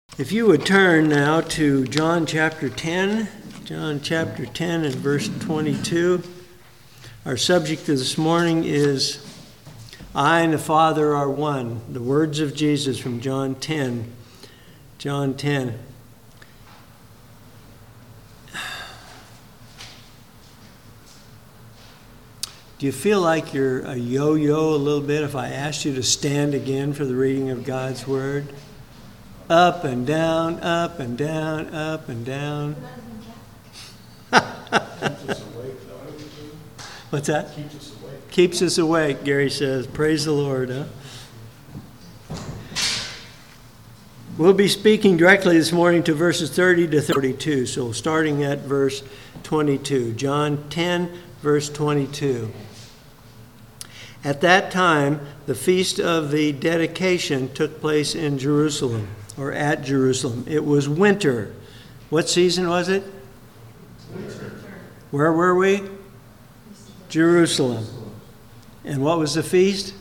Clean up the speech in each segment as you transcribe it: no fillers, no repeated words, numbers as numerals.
If you would turn now to John chapter 10 and verse 22. Our subject this morning is I and the Father are one. The words of Jesus from John 10. John 10. Do you feel like you're a yo-yo a little bit if I asked you to stand again for the reading of God's Word? Up and down, up and down, up and down. What's that? Keeps us awake. Keeps us awake, Gary says. Praise the Lord, huh? We'll be speaking directly this morning to verses 30 to 32. So starting at verse 22. John 10, verse 22. At that time, the feast of the dedication took place in Jerusalem, or at Jerusalem. It was winter. What season was it? Winter. Where were we? Jerusalem. And what was the feast?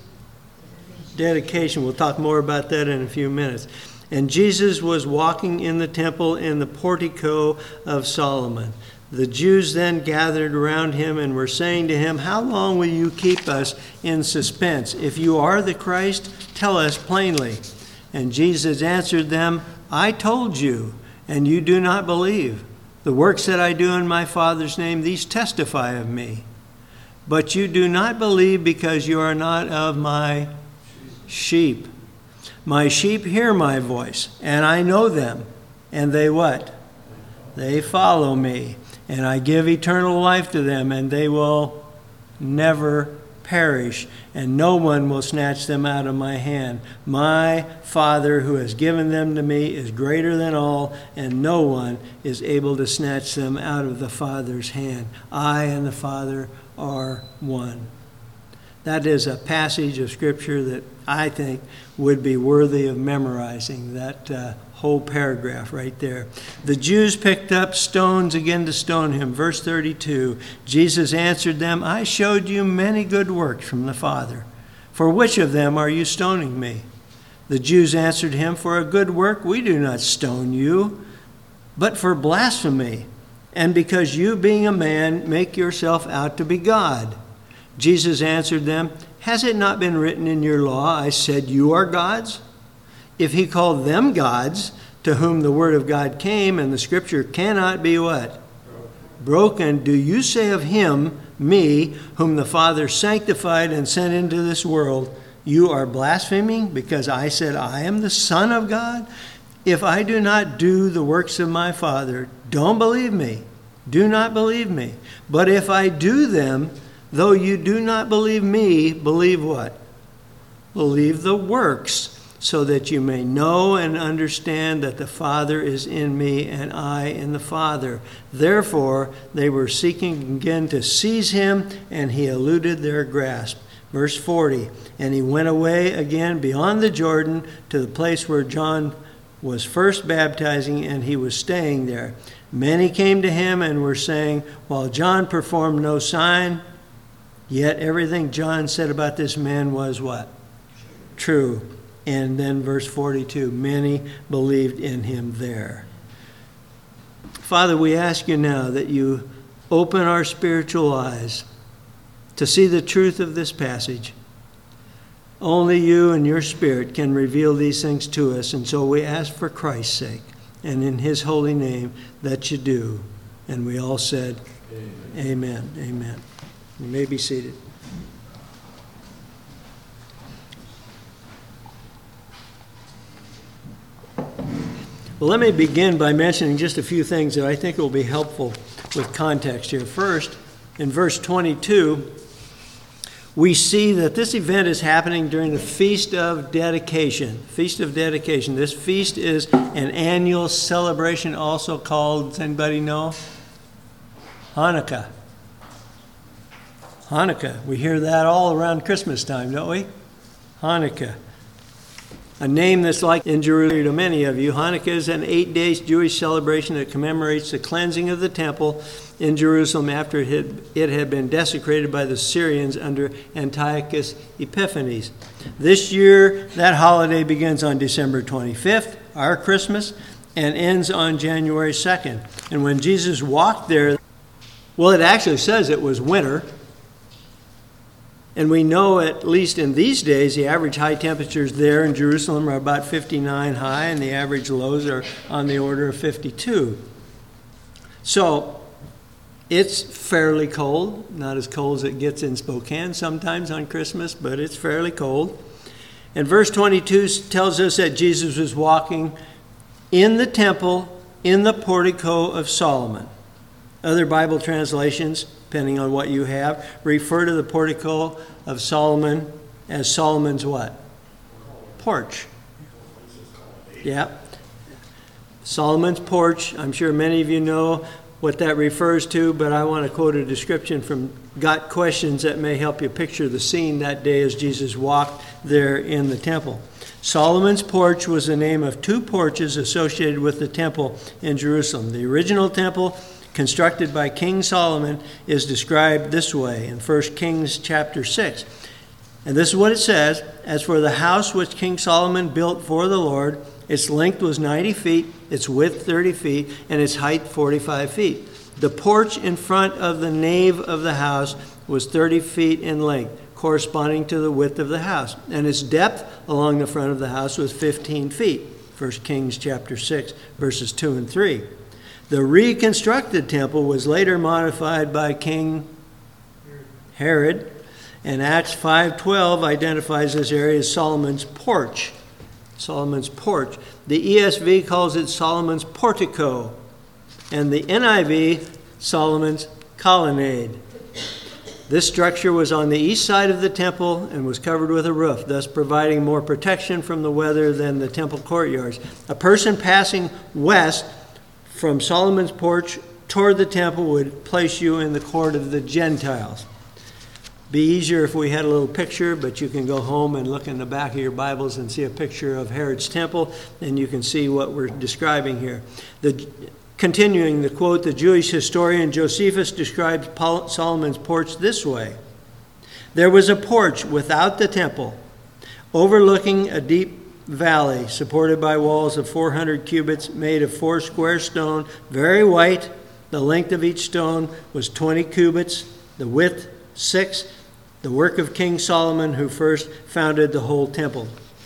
Dedication. We'll talk more about that in a few minutes. And Jesus was walking in the temple in the portico of Solomon. The Jews then gathered around him and were saying to him, "How long will you keep us in suspense? If you are the Christ, tell us plainly." And Jesus answered them, "I told you, and you do not believe. The works that I do in my Father's name, these testify of me. But you do not believe because you are not of my sheep. My sheep hear my voice, and I know them. And they what? They follow me. And I give eternal life to them, and they will never perish, and no one will snatch them out of my hand. My Father who has given them to me is greater than all, and no one is able to snatch them out of the Father's hand. I and the Father are one." That is a passage of Scripture that I think would be worthy of memorizing, that whole paragraph right there. The Jews picked up stones again to stone him. Verse 32, Jesus answered them, "I showed you many good works from the Father. For which of them are you stoning me?" The Jews answered him, "For a good work we do not stone you, but for blasphemy, and because you, being a man, make yourself out to be God." Jesus answered them, "Has it not been written in your law, I said you are gods? If he called them gods, to whom the word of God came, and the scripture cannot be what? Broken. Do you say of him, me, whom the Father sanctified and sent into this world, you are blaspheming because I said I am the Son of God? If I do not do the works of my Father, don't believe me. Do not believe me. But if I do them, though you do not believe me, believe what? Believe the works, so that you may know and understand that the Father is in me and I in the Father. Therefore, they were seeking again to seize him, and he eluded their grasp. Verse 40, and he went away again beyond the Jordan to the place where John was first baptizing, and he was staying there. Many came to him and were saying, while John performed no sign, yet everything John said about this man was what? True. And then verse 42, many believed in him there. Father, we ask you now that you open our spiritual eyes to see the truth of this passage. Only you and your Spirit can reveal these things to us, and so we ask for Christ's sake and in his holy name that you do. And we all said, Amen. Amen. You may be seated. Well, let me begin by mentioning just a few things that I think will be helpful with context here. First, in verse 22, we see that this event is happening during the Feast of Dedication. Feast of Dedication. This feast is an annual celebration, also called, does anybody know? Hanukkah. Hanukkah. We hear that all around Christmas time, don't we? Hanukkah. A name that's like in Jerusalem to many of you. Hanukkah is an 8-day Jewish celebration that commemorates the cleansing of the temple in Jerusalem after it had been desecrated by the Syrians under Antiochus Epiphanes. This year, that holiday begins on December 25th. our Christmas, and ends on January 2nd. And when Jesus walked there, well, it actually says it was winter. And we know, at least in these days, the average high temperatures there in Jerusalem are about 59 high, and the average lows are on the order of 52. So it's fairly cold, not as cold as it gets in Spokane sometimes on Christmas, but it's fairly cold. And verse 22 tells us that Jesus was walking in the temple, in the portico of Solomon. Other Bible translations, depending on what you have, refer to the portico of Solomon as Solomon's what? Porch. Yeah. Solomon's porch. I'm sure many of you know what that refers to, but I want to quote a description from Got Questions that may help you picture the scene that day as Jesus walked there in the temple. Solomon's porch was the name of two porches associated with the temple in Jerusalem. The original temple, constructed by King Solomon, is described this way in 1 Kings chapter 6. And this is what it says: "As for the house which King Solomon built for the Lord, its length was 90 feet, its width 30 feet, and its height 45 feet. The porch in front of the nave of the house was 30 feet in length, corresponding to the width of the house, and its depth along the front of the house was 15 feet." 1 Kings chapter 6, verses 2 and 3. The reconstructed temple was later modified by King Herod, and Acts 5:12 identifies this area as Solomon's porch. Solomon's porch. The ESV calls it Solomon's portico, and the NIV, Solomon's colonnade. This structure was on the east side of the temple and was covered with a roof, thus providing more protection from the weather than the temple courtyards. A person passing west from Solomon's porch toward the temple would place you in the court of the Gentiles. Be easier if we had a little picture, but you can go home and look in the back of your Bibles and see a picture of Herod's temple, and you can see what we're describing here. Continuing the quote, the Jewish historian Josephus describes Solomon's porch this way: "There was a porch without the temple, overlooking a deep valley, supported by walls of 400 cubits, made of 4 square stone, very white. The length of each stone was 20 cubits, the width 6, the work of King Solomon, who first founded the whole temple."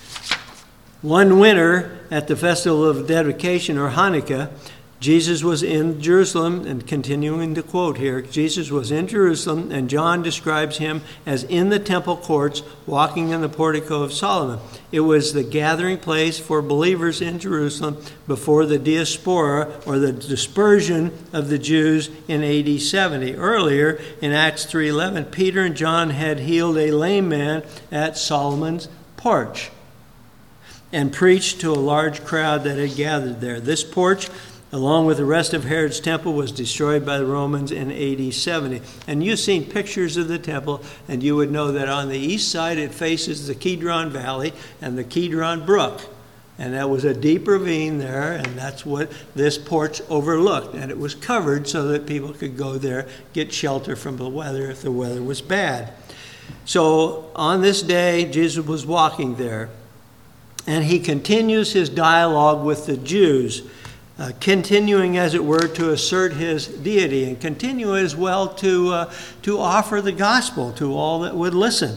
One winter at the festival of dedication, or Hanukkah, Jesus was in Jerusalem, and continuing to quote here, Jesus was in Jerusalem, and John describes him as in the temple courts, walking in the portico of Solomon. It was the gathering place for believers in Jerusalem before the diaspora, or the dispersion of the Jews in AD 70. Earlier, in Acts 3:11, Peter and John had healed a lame man at Solomon's porch and preached to a large crowd that had gathered there. This porch, along with the rest of Herod's temple, was destroyed by the Romans in AD 70. And you've seen pictures of the temple, and you would know that on the east side it faces the Kidron Valley and the Kidron Brook. And that was a deep ravine there, and that's what this porch overlooked. And it was covered so that people could go there, get shelter from the weather if the weather was bad. So on this day, Jesus was walking there, and he continues his dialogue with the Jews, continuing, as it were, to assert his deity, and continue as well to offer the gospel to all that would listen.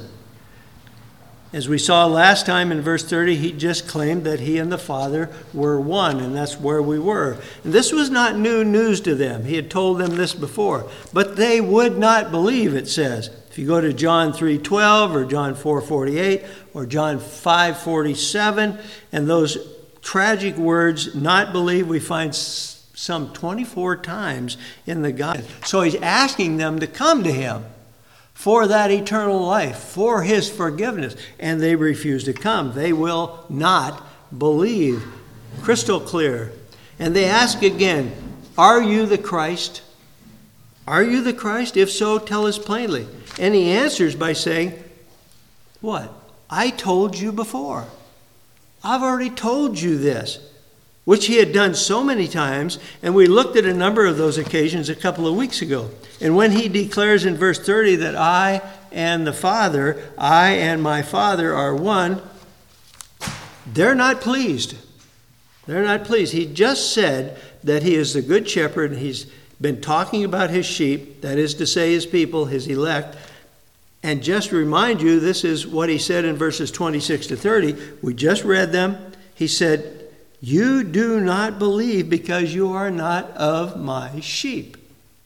As we saw last time in verse 30, he just claimed that he and the Father were one, and that's where we were. And this was not new news to them. He had told them this before, but they would not believe, it says. If you go to John 3:12 or John 4:48 or John 5:47, and those tragic words, not believe, we find some 24 times in the Gospel. So he's asking them to come to him for that eternal life, for his forgiveness, and they refuse to come. They will not believe. Crystal clear. And they ask again, "Are you the Christ? Are you the Christ? If so, tell us plainly." And he answers by saying, what? "I told you before. I've already told you this," which he had done so many times, and we looked at a number of those occasions a couple of weeks ago. And when he declares in verse 30 that I and the Father, I and my Father are one, they're not pleased. They're not pleased. He just said that he is the good shepherd, and he's been talking about his sheep, that is to say his people, his elect. And just to remind you, this is what he said in verses 26 to 30. We just read them. He said, you do not believe because you are not of my sheep.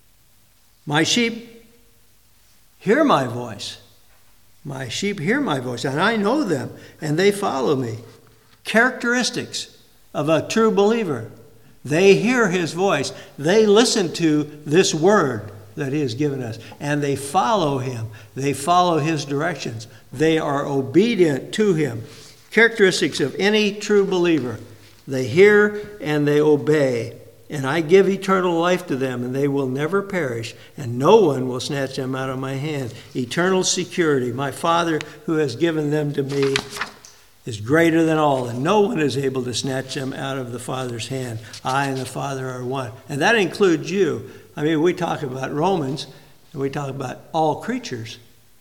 My sheep hear my voice. My sheep hear my voice, and I know them, and they follow me. Characteristics of a true believer. They hear his voice. They listen to this word that he has given us, and they follow him. They follow his directions. They are obedient to him. Characteristics of any true believer. They hear and they obey. And I give eternal life to them, and they will never perish, and no one will snatch them out of my hand. Eternal security. My Father who has given them to me is greater than all, and no one is able to snatch them out of the Father's hand. I and the Father are one. And that includes you. I mean, we talk about Romans, and we talk about all creatures.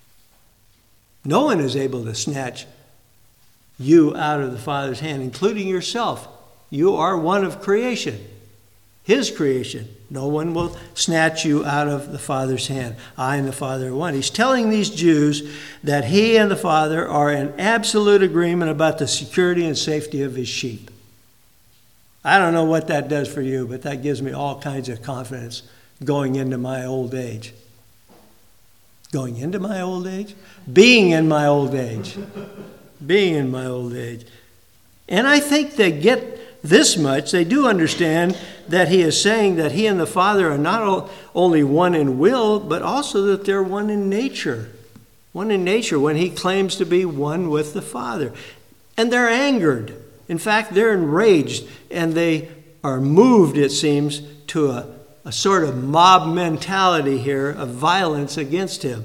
No one is able to snatch you out of the Father's hand, including yourself. You are one of creation. His creation. No one will snatch you out of the Father's hand. I and the Father are one. He's telling these Jews that he and the Father are in absolute agreement about the security and safety of his sheep. I don't know what that does for you, but that gives me all kinds of confidence going into my old age. Going into my old age? Being in my old age. Being in my old age. And I think they get this much. They do understand that he is saying that he and the Father are not only one in will, but also that they're one in nature. One in nature when he claims to be one with the Father. And they're angered. In fact, they're enraged, and they are moved, it seems, to a sort of mob mentality here of violence against him.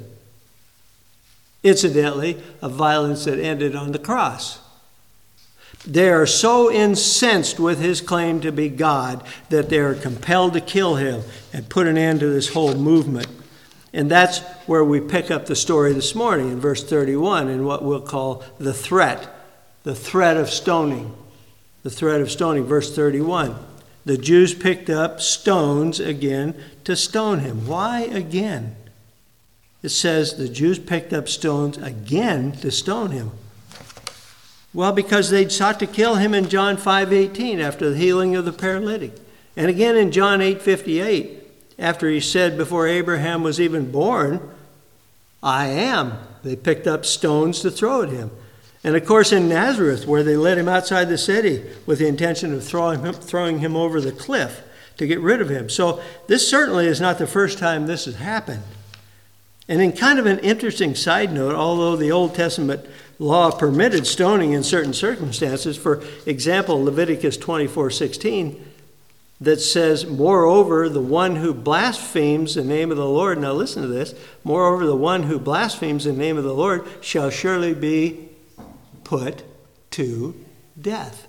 Incidentally, a violence that ended on the cross. They are so incensed with his claim to be God that they are compelled to kill him and put an end to this whole movement. And that's where we pick up the story this morning in verse 31 in what we'll call the threat of stoning. The threat of stoning, verse 31. The Jews picked up stones again to stone him. Why again? It says the Jews picked up stones again to stone him. Well, because they'd sought to kill him in John 5:18 after the healing of the paralytic. And again in John 8:58, after he said before Abraham was even born, I am. They picked up stones to throw at him. And of course in Nazareth, where they led him outside the city with the intention of throwing him over the cliff to get rid of him. So this certainly is not the first time this has happened. And in kind of an interesting side note, although the Old Testament law permitted stoning in certain circumstances, for example, Leviticus 24:16, that says, moreover, the one who blasphemes the name of the Lord, now listen to this, moreover, the one who blasphemes the name of the Lord shall surely be put to death.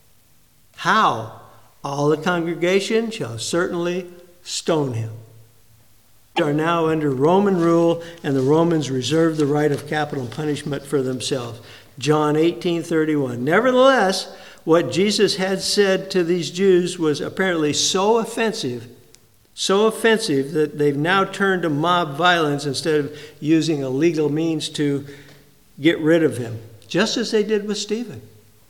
How? All the congregation shall certainly stone him. Are now under Roman rule, and the Romans reserve the right of capital punishment for themselves. John 18:31. Nevertheless, what Jesus had said to these Jews was apparently so offensive that they've now turned to mob violence instead of using a legal means to get rid of him, just as they did with Stephen.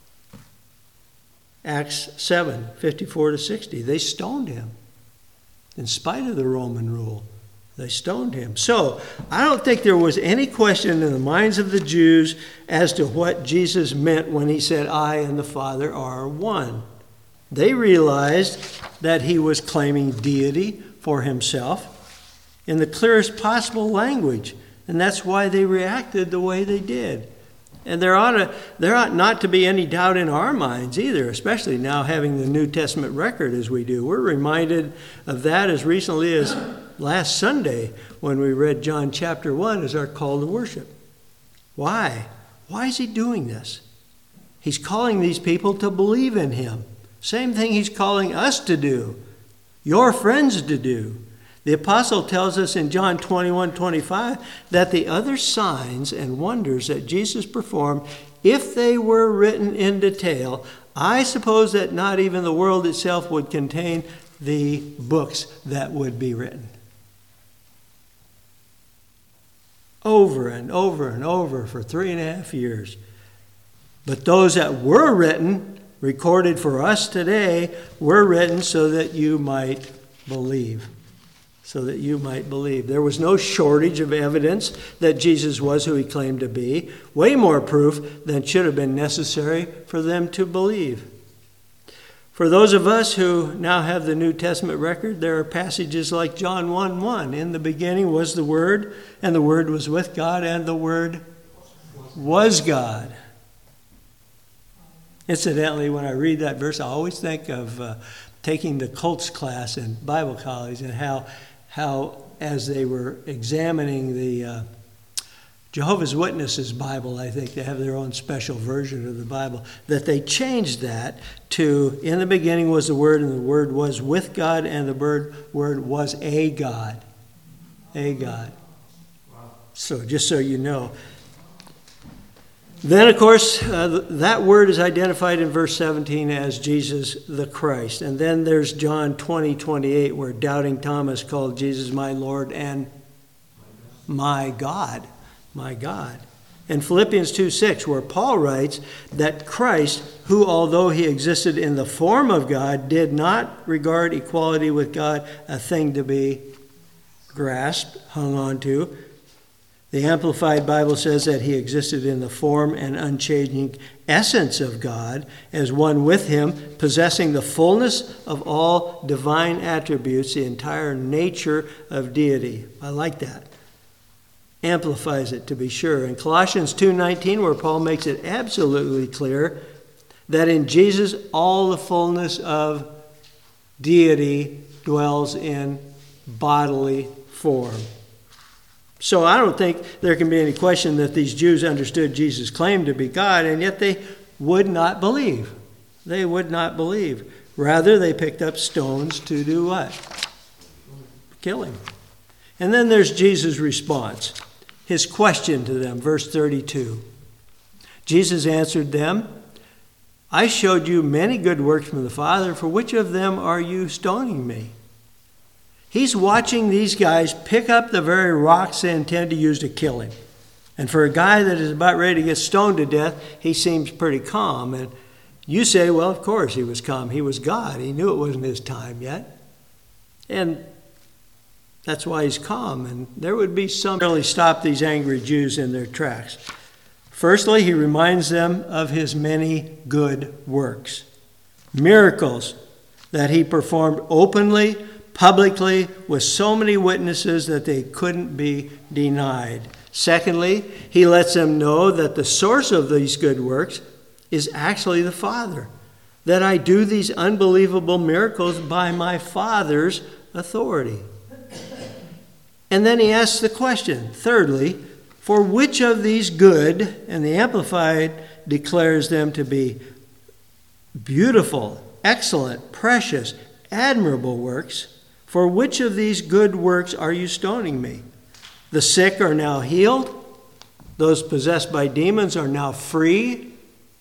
Acts 7:54-60. They stoned him in spite of the Roman rule. They stoned him. So I don't think there was any question in the minds of the Jews as to what Jesus meant when he said, I and the Father are one. They realized that he was claiming deity for himself in the clearest possible language. And that's why they reacted the way they did. And there ought not to be any doubt in our minds either, especially now having the New Testament record as we do. We're reminded of that as recently as last Sunday when we read John chapter 1 as our call to worship. Why? Why is he doing this? He's calling these people to believe in him. Same thing he's calling us to do, your friends to do. The apostle tells us in John 21:25 that the other signs and wonders that Jesus performed, if they were written in detail, I suppose that not even the world itself would contain the books that would be written. Over and over and over for 3.5 years. But those that were written, recorded for us today, were written so that you might believe. So that you might believe. There was no shortage of evidence that Jesus was who he claimed to be. Way more proof than should have been necessary for them to believe. For those of us who now have the New Testament record, there are passages like John 1:1. In the beginning was the Word, and the Word was with God, and the Word was God. Incidentally, when I read that verse, I always think of taking the Colts class in Bible college and how as they were examining the Jehovah's Witnesses Bible, I think they have their own special version of the Bible, that they changed that to, in the beginning was the Word, and the Word was with God, and the Word was a God. A God. So just so you know. Then, of course, that word is identified in verse 17 as Jesus the Christ. And then there's John 20:28, where doubting Thomas called Jesus my Lord and my God. My God. And Philippians 2:6, where Paul writes that Christ, who although he existed in the form of God, did not regard equality with God a thing to be grasped, hung on to. The Amplified Bible says that he existed in the form and unchanging essence of God as one with him, possessing the fullness of all divine attributes, the entire nature of deity. I like that. Amplifies it, to be sure. In Colossians 2:19, where Paul makes it absolutely clear that in Jesus all the fullness of deity dwells in bodily form. So I don't think there can be any question that these Jews understood Jesus' claim to be God, and yet they would not believe. They would not believe. Rather, they picked up stones to do what? Kill him. And then there's Jesus' response. His question to them, verse 32. Jesus answered them, I showed you many good works from the Father. For which of them are you stoning me? He's watching these guys pick up the very rocks they intend to use to kill him. And for a guy that is about ready to get stoned to death, he seems pretty calm. And you say, well, of course he was calm. He was God. He knew it wasn't his time yet. And that's why he's calm. And there would be some that really stop these angry Jews in their tracks. Firstly, he reminds them of his many good works. Miracles that he performed openly, publicly, with so many witnesses that they couldn't be denied. Secondly, he lets them know that the source of these good works is actually the Father. That I do these unbelievable miracles by my Father's authority. And then he asks the question, thirdly, for which of these good, and the Amplified declares them to be beautiful, excellent, precious, admirable works, for which of these good works are you stoning me? The sick are now healed. Those possessed by demons are now free.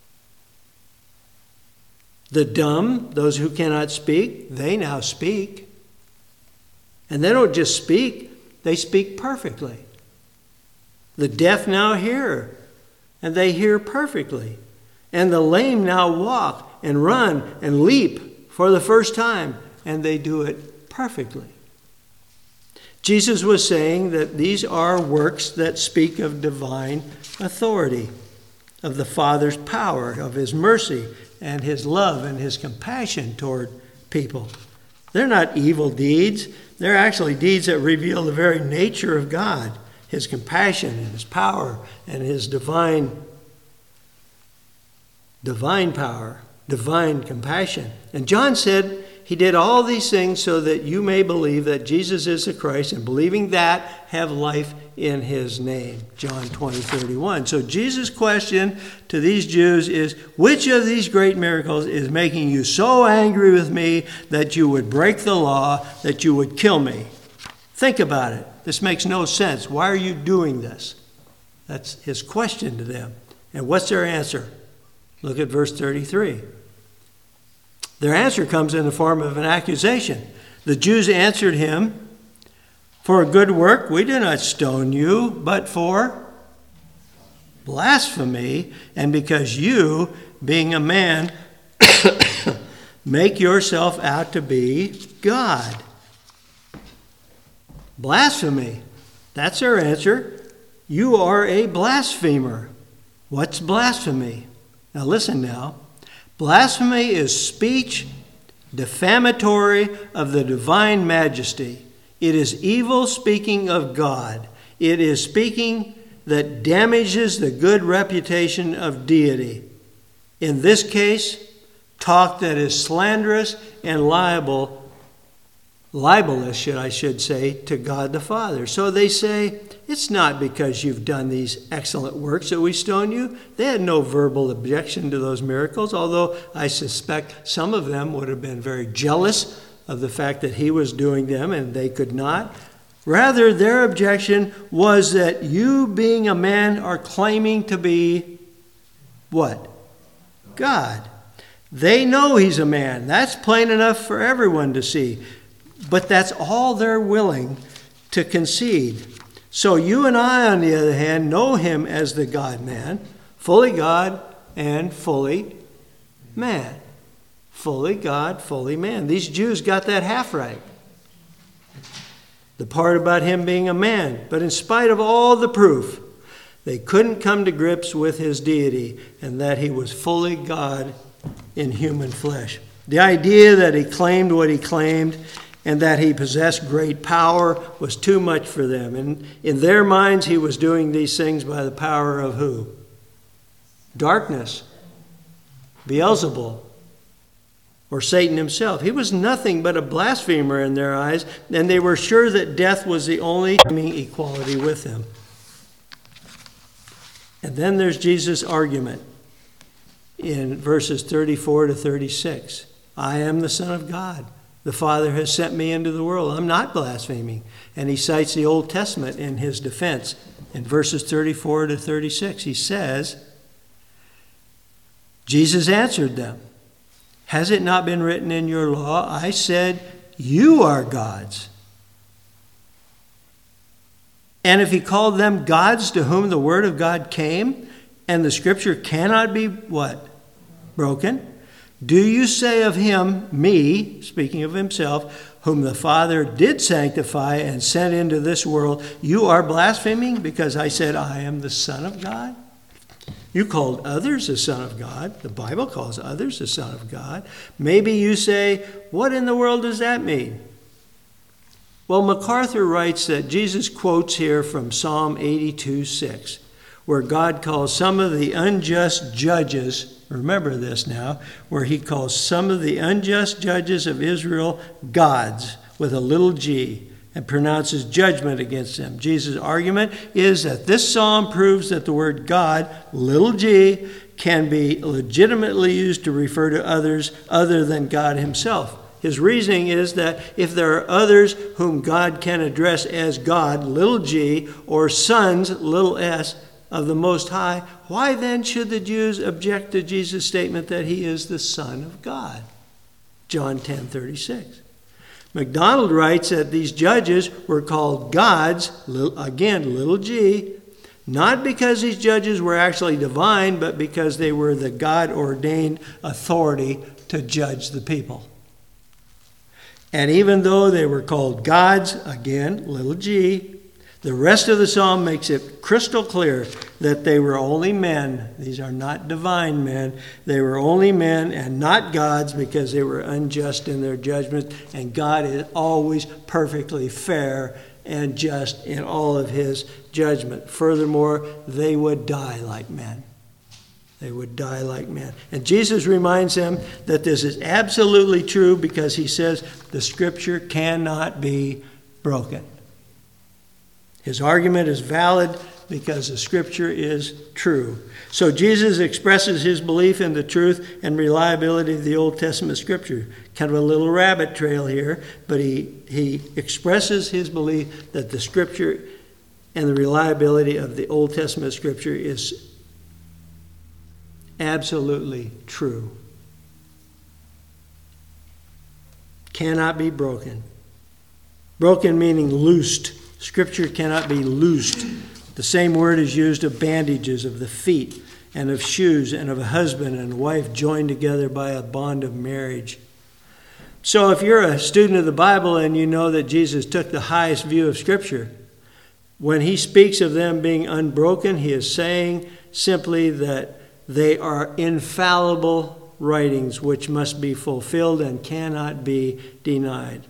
The dumb, those who cannot speak, they now speak. And they don't just speak, they speak perfectly. The deaf now hear, and they hear perfectly. And the lame now walk and run and leap for the first time, and they do it perfectly. Jesus was saying that these are works that speak of divine authority, of the Father's power, of his mercy and his love and his compassion toward people. They're not evil deeds. They're actually deeds that reveal the very nature of God, his compassion and his power and his divine power, divine compassion. And John said he did all these things so that you may believe that Jesus is the Christ, and believing that, have life in his name. John 20:31. So Jesus' question to these Jews is, which of these great miracles is making you so angry with me that you would break the law, that you would kill me? Think about it. This makes no sense. Why are you doing this? That's his question to them. And what's their answer? Look at verse 33. Their answer comes in the form of an accusation. The Jews answered him, "For a good work we do not stone you, but for blasphemy, and because you, being a man, make yourself out to be God." Blasphemy. That's their answer. You are a blasphemer. What's blasphemy? Now listen now. Blasphemy is speech defamatory of the divine majesty. It is evil speaking of God. It is speaking that damages the good reputation of deity. In this case, talk that is slanderous and libelous, I should say, to God the Father. So they say, it's not because you've done these excellent works that we stone you. They had no verbal objection to those miracles, although I suspect some of them would have been very jealous of the fact that he was doing them and they could not. Rather, their objection was that you, being a man, are claiming to be what? God. They know he's a man. That's plain enough for everyone to see. But that's all they're willing to concede. So you and I, on the other hand, know him as the God-man, fully God and fully man. Fully God, fully man. These Jews got that half right. The part about him being a man. But in spite of all the proof, they couldn't come to grips with his deity and that he was fully God in human flesh. The idea that he claimed what he claimed and that he possessed great power was too much for them. And in their minds, he was doing these things by the power of who? Darkness. Beelzebul. Or Satan himself. He was nothing but a blasphemer in their eyes, and they were sure that death was the only equality with him. And then there's Jesus' argument in verses 34 to 36. I am the Son of God. The Father has sent me into the world. I'm not blaspheming. And he cites the Old Testament in his defense. In verses 34 to 36, he says, Jesus answered them, has it not been written in your law, I said, you are gods? And if he called them gods to whom the word of God came, and the scripture cannot be what? Broken? Do you say of him, me, speaking of himself, whom the Father did sanctify and sent into this world, you are blaspheming because I said I am the Son of God? You called others the Son of God. The Bible calls others the Son of God. Maybe you say, what in the world does that mean? Well, MacArthur writes that Jesus quotes here from Psalm 82:6, where God calls some of the unjust judges, remember this now, where he calls some of the unjust judges of Israel gods with a little g and pronounces judgment against them. Jesus' argument is that this psalm proves that the word God, little g, can be legitimately used to refer to others other than God himself. His reasoning is that if there are others whom God can address as God, little g, or sons, little s, of the Most High, why then should the Jews object to Jesus' statement that he is the Son of God? John 10:36. MacDonald writes that these judges were called gods, again, little g, not because these judges were actually divine, but because they were the God-ordained authority to judge the people. And even though they were called gods, again, little g, the rest of the psalm makes it crystal clear that they were only men. These are not divine men. They were only men and not gods because they were unjust in their judgment. And God is always perfectly fair and just in all of his judgment. Furthermore, they would die like men. They would die like men. And Jesus reminds them that this is absolutely true because he says the scripture cannot be broken. His argument is valid because the scripture is true. So Jesus expresses his belief in the truth and reliability of the Old Testament scripture. Kind of a little rabbit trail here, but he expresses his belief that the scripture and the reliability of the Old Testament scripture is absolutely true. cannot be broken. Broken meaning loosed. Scripture cannot be loosed. The same word is used of bandages, of the feet, and of shoes, and of a husband and wife joined together by a bond of marriage. So if you're a student of the Bible and you know that Jesus took the highest view of Scripture, when he speaks of them being unbroken, he is saying simply that they are infallible writings which must be fulfilled and cannot be denied.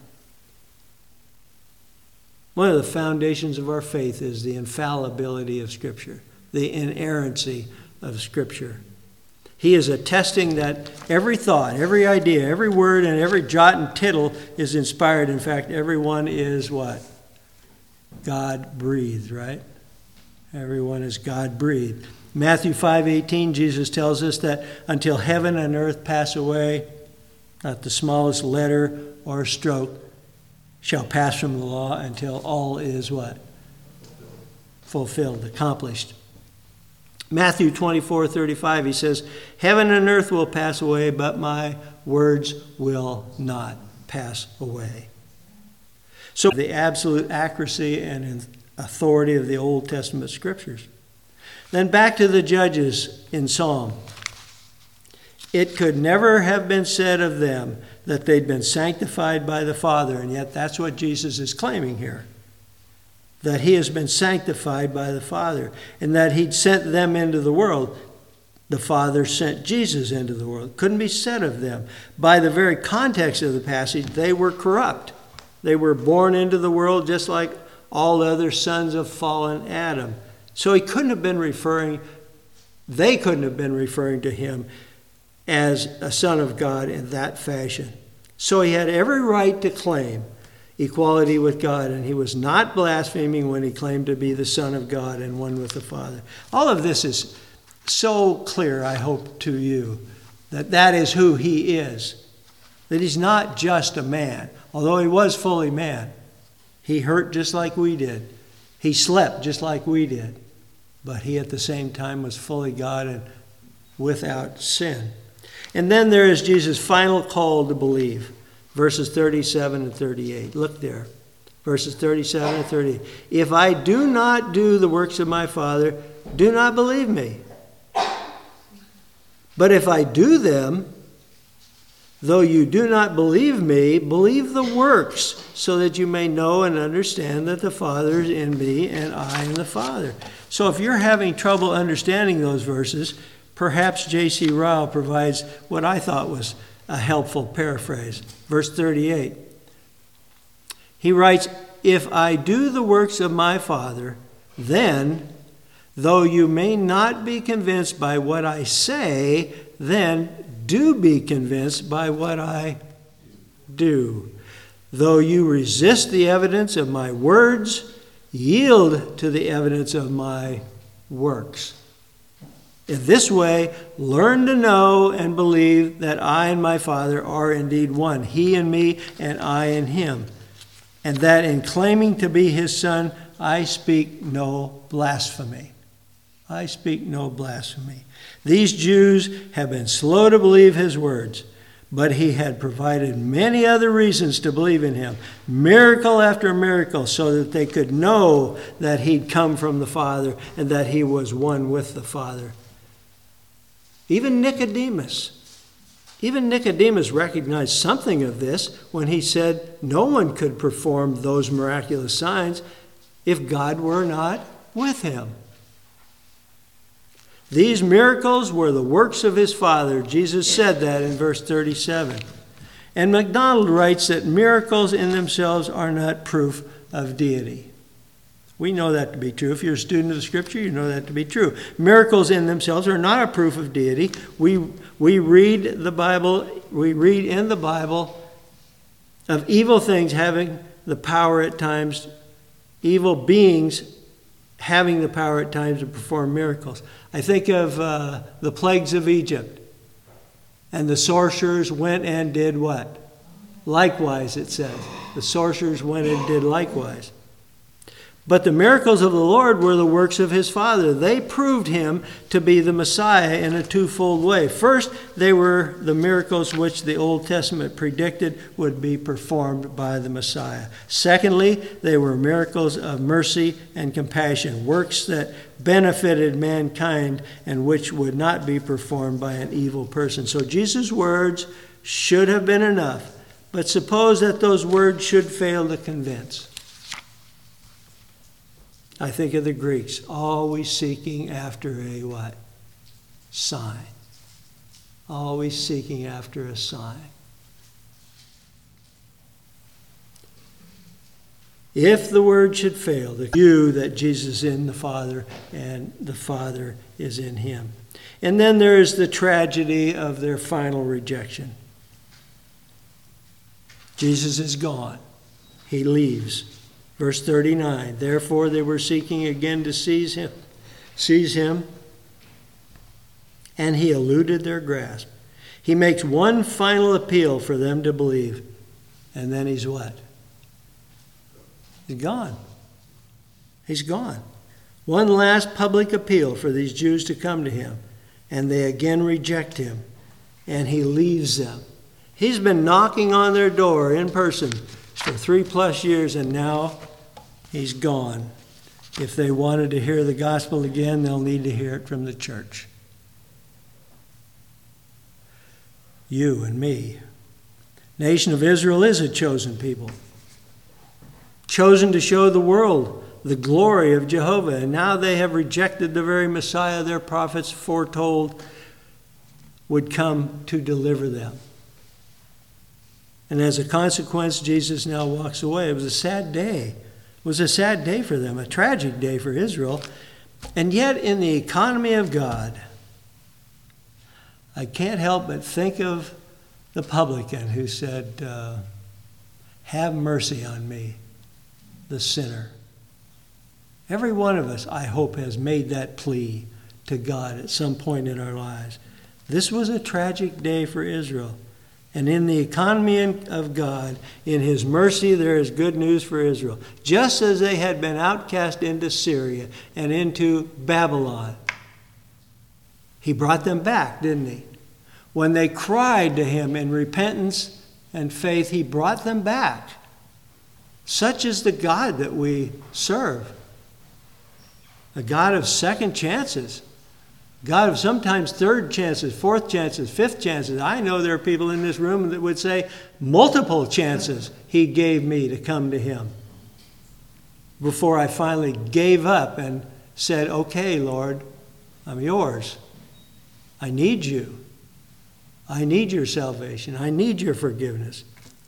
One of the foundations of our faith is the infallibility of Scripture, the inerrancy of Scripture. He is attesting that every thought, every idea, every word, and every jot and tittle is inspired. In fact, everyone is what? God-breathed, right? Everyone is God-breathed. Matthew 5:18, Jesus tells us that until heaven and earth pass away, not the smallest letter or stroke shall pass from the law until all is what? Fulfilled, accomplished. Matthew 24:35, he says, heaven and earth will pass away, but my words will not pass away. So the absolute accuracy and authority of the Old Testament scriptures. Then back to the judges in Psalm. It could never have been said of them that they'd been sanctified by the Father, and yet that's what Jesus is claiming here. That he has been sanctified by the Father, and that he'd sent them into the world. The Father sent Jesus into the world. Couldn't be said of them. By the very context of the passage, they were corrupt. They were born into the world just like all other sons of fallen Adam. So they couldn't have been referring to him as a son of God in that fashion. So he had every right to claim equality with God, and he was not blaspheming when he claimed to be the Son of God and one with the Father. All of this is so clear, I hope, to you, that that is who he is. That he's not just a man, although he was fully man. He hurt just like we did. He slept just like we did. But he at the same time was fully God and without sin. And then there is Jesus' final call to believe. Verses 37 and 38. Look there. Verses 37 and 38. If I do not do the works of my Father, do not believe me. But if I do them, though you do not believe me, believe the works, so that you may know and understand that the Father is in me and I in the Father. So if you're having trouble understanding those verses, perhaps J.C. Ryle provides what I thought was a helpful paraphrase. Verse 38. He writes, if I do the works of my Father, then, though you may not be convinced by what I say, then do be convinced by what I do. Though you resist the evidence of my words, yield to the evidence of my works. In this way, learn to know and believe that I and my Father are indeed one, he in me and I in him, and that in claiming to be his Son, I speak no blasphemy. I speak no blasphemy. These Jews have been slow to believe his words, but he had provided many other reasons to believe in him, miracle after miracle, so that they could know that he'd come from the Father and that he was one with the Father. Even Nicodemus recognized something of this when he said no one could perform those miraculous signs if God were not with him. These miracles were the works of his Father. Jesus said that in verse 37. And MacDonald writes that miracles in themselves are not proof of deity. We know that to be true. If you're a student of the Scripture, you know that to be true. Miracles in themselves are not a proof of deity. We read in the Bible of evil things having the power at times, evil beings having the power at times to perform miracles. I think of the plagues of Egypt. And the sorcerers went and did what? Likewise, it says. The sorcerers went and did likewise. But the miracles of the Lord were the works of his Father. They proved him to be the Messiah in a twofold way. First, they were the miracles which the Old Testament predicted would be performed by the Messiah. Secondly, they were miracles of mercy and compassion, works that benefited mankind and which would not be performed by an evil person. So Jesus' words should have been enough. But suppose that those words should fail to convince. I think of the Greeks, always seeking after a what? Sign. Always seeking after a sign. If the word should fail, the view that Jesus is in the Father and the Father is in him. And then there is the tragedy of their final rejection. Jesus is gone. He leaves. Verse 39, therefore they were seeking again to seize him, and he eluded their grasp. He makes one final appeal for them to believe, and then he's what? He's gone. He's gone. One last public appeal for these Jews to come to him, and they again reject him, and he leaves them. He's been knocking on their door in person for 3+ years, and now he's gone. If they wanted to hear the gospel again, they'll need to hear it from the church. You and me. Nation of Israel is a chosen people. Chosen to show the world the glory of Jehovah. And now they have rejected the very Messiah their prophets foretold would come to deliver them. And as a consequence, Jesus now walks away. It was a sad day. It was a sad day for them, a tragic day for Israel. And yet, in the economy of God, I can't help but think of the publican who said, have mercy on me, the sinner. Every one of us, I hope, has made that plea to God at some point in our lives. This was a tragic day for Israel. And in the economy of God, in his mercy, there is good news for Israel. Just as they had been outcast into Syria and into Babylon, he brought them back, didn't he? When they cried to him in repentance and faith, he brought them back. Such is the God that we serve. A God of second chances. God of sometimes third chances, fourth chances, fifth chances. I know there are people in this room that would say multiple chances he gave me to come to him before I finally gave up and said, okay, Lord, I'm yours. I need you. I need your salvation. I need your forgiveness.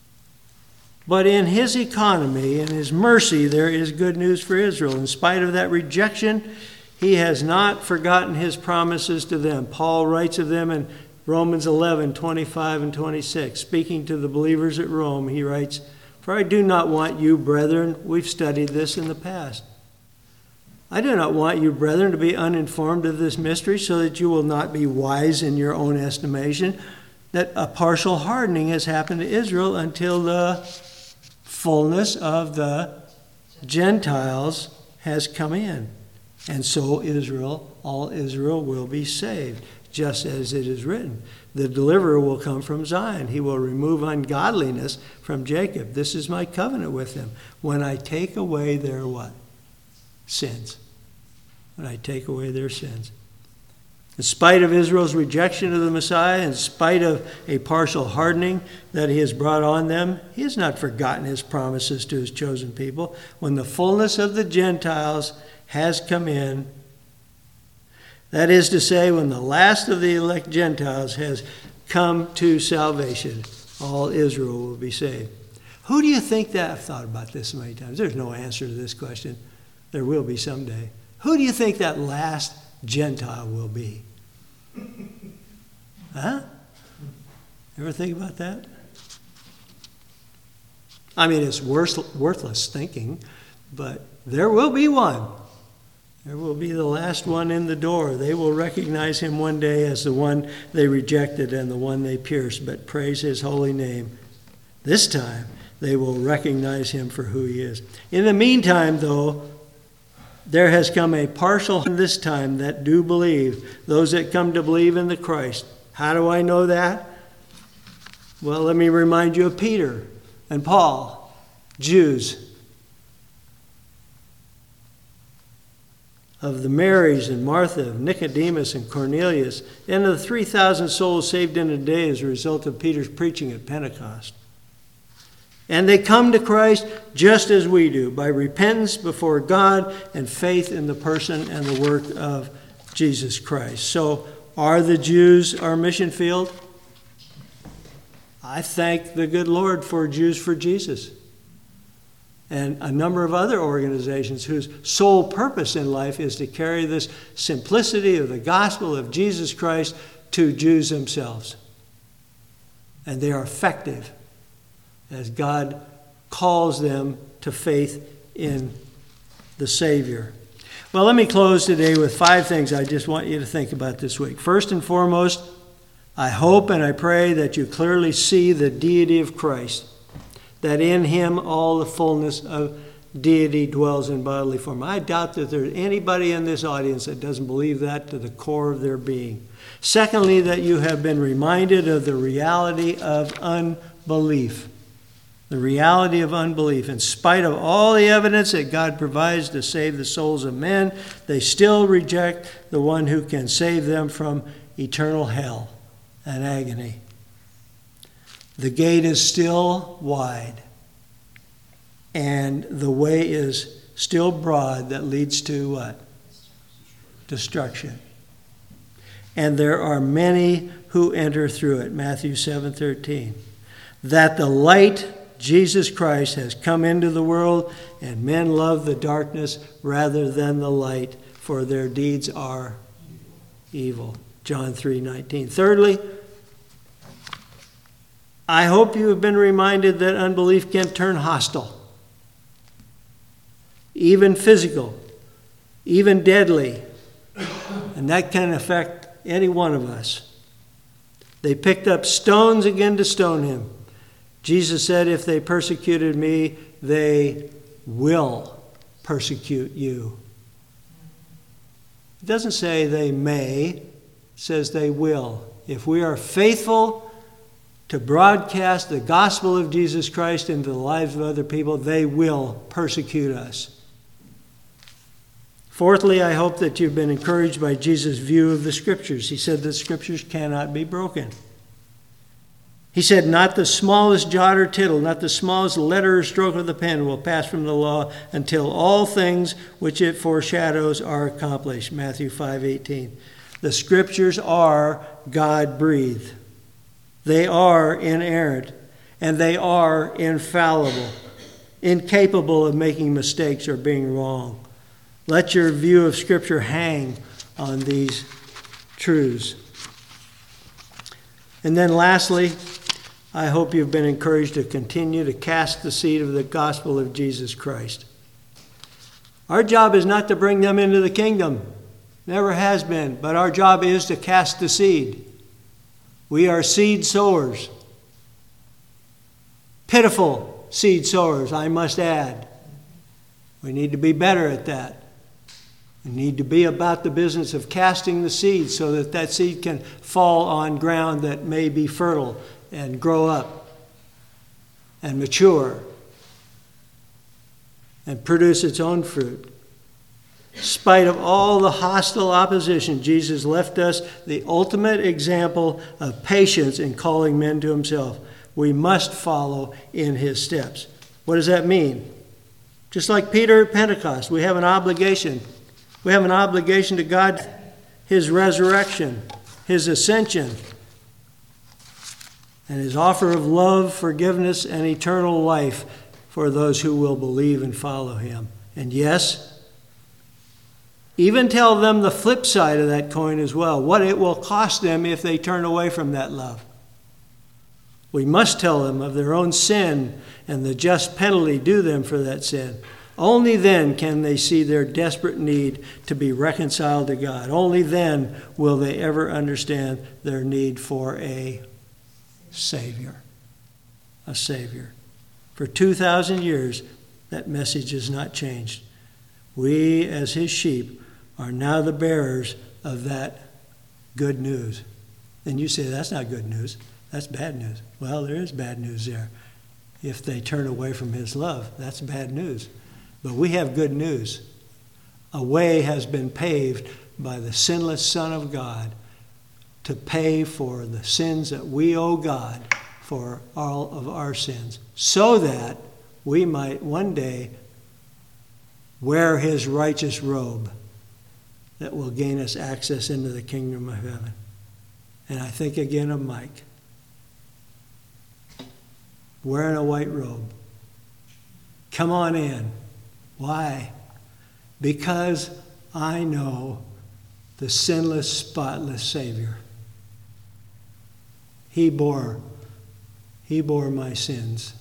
But in his economy and his mercy, there is good news for Israel. In spite of that rejection, he has not forgotten his promises to them. Paul writes of them in Romans 11, 25 and 26. Speaking to the believers at Rome, he writes, for I do not want you, brethren, we've studied this in the past. I do not want you, brethren, to be uninformed of this mystery, so that you will not be wise in your own estimation, that a partial hardening has happened to Israel until the fullness of the Gentiles has come in. And so Israel, all Israel will be saved, just as it is written. The deliverer will come from Zion. He will remove ungodliness from Jacob. This is my covenant with them. When I take away their what? Sins. When I take away their sins. In spite of Israel's rejection of the Messiah, in spite of a partial hardening that he has brought on them, he has not forgotten his promises to his chosen people. When the fullness of the Gentiles has come in, that is to say, when the last of the elect Gentiles has come to salvation, all Israel will be saved. Who do you think that? I've thought about this so many times. There's no answer to this question. There will be someday. Who do you think that last Gentile will be? Huh? Ever think about that? I mean, it's worthless thinking, but there will be one. There will be the last one in the door. They will recognize him one day as the one they rejected and the one they pierced, but praise his holy name. This time, they will recognize him for who he is. In the meantime, though, there has come a partial in this time that do believe, those that come to believe in the Christ. How do I know that? Well, let me remind you of Peter and Paul, Jews. Of the Marys and Martha, of Nicodemus and Cornelius, and of the 3,000 souls saved in a day as a result of Peter's preaching at Pentecost. And they come to Christ just as we do, by repentance before God and faith in the person and the work of Jesus Christ. So, are the Jews our mission field? I thank the good Lord for Jews for Jesus and a number of other organizations whose sole purpose in life is to carry this simplicity of the gospel of Jesus Christ to Jews themselves. And they are effective as God calls them to faith in the Savior. Well, let me close today with 5 things I just want you to think about this week. First and foremost, I hope and I pray that you clearly see the deity of Christ, that in him all the fullness of deity dwells in bodily form. I doubt that there's anybody in this audience that doesn't believe that to the core of their being. Secondly, that you have been reminded of the reality of unbelief. The reality of unbelief. In spite of all the evidence that God provides to save the souls of men, they still reject the one who can save them from eternal hell and agony. The gate is still wide, and the way is still broad that leads to what? Destruction. And there are many who enter through it. Matthew 7:13. That the light, Jesus Christ, has come into the world, and men love the darkness rather than the light, for their deeds are evil. John 3:19. Thirdly, I hope you have been reminded that unbelief can turn hostile, even physical, even deadly, and that can affect any one of us. They picked up stones again to stone him. Jesus said, if they persecuted me, they will persecute you. It doesn't say they may, it says they will. If we are faithful to broadcast the gospel of Jesus Christ into the lives of other people, they will persecute us. Fourthly, I hope that you've been encouraged by Jesus' view of the Scriptures. He said the Scriptures cannot be broken. He said, not the smallest jot or tittle, not the smallest letter or stroke of the pen will pass from the law until all things which it foreshadows are accomplished. Matthew 5:18. The Scriptures are God-breathed. They are inerrant, and they are infallible, incapable of making mistakes or being wrong. Let your view of Scripture hang on these truths. And then lastly, I hope you've been encouraged to continue to cast the seed of the gospel of Jesus Christ. Our job is not to bring them into the kingdom. Never has been. But our job is to cast the seed. We are seed sowers. Pitiful seed sowers, I must add. We need to be better at that. We need to be about the business of casting the seed so that that seed can fall on ground that may be fertile and grow up and mature and produce its own fruit. In spite of all the hostile opposition, Jesus left us the ultimate example of patience in calling men to himself. We must follow in his steps. What does that mean? Just like Peter at Pentecost, we have an obligation. We have an obligation to God, his resurrection, his ascension, and his offer of love, forgiveness, and eternal life for those who will believe and follow him. And yes, even tell them the flip side of that coin as well, what it will cost them if they turn away from that love. We must tell them of their own sin and the just penalty due them for that sin. Only then can they see their desperate need to be reconciled to God. Only then will they ever understand their need for a Savior. A Savior. For 2,000 years, that message has not changed. We, as his sheep, are now the bearers of that good news. And you say, that's not good news. That's bad news. Well, there is bad news there. If they turn away from his love, that's bad news. But we have good news. A way has been paved by the sinless Son of God to pay for the sins that we owe God for all of our sins, so that we might one day wear his righteous robe that will gain us access into the kingdom of heaven. And I think again of Mike, wearing a white robe. Come on in. Why? Because I know the sinless, spotless Savior. He bore my sins.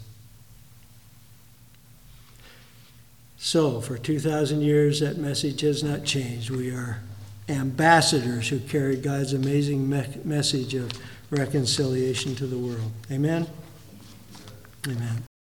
So, for 2,000 years, that message has not changed. We are ambassadors who carry God's amazing message of reconciliation to the world. Amen? Amen.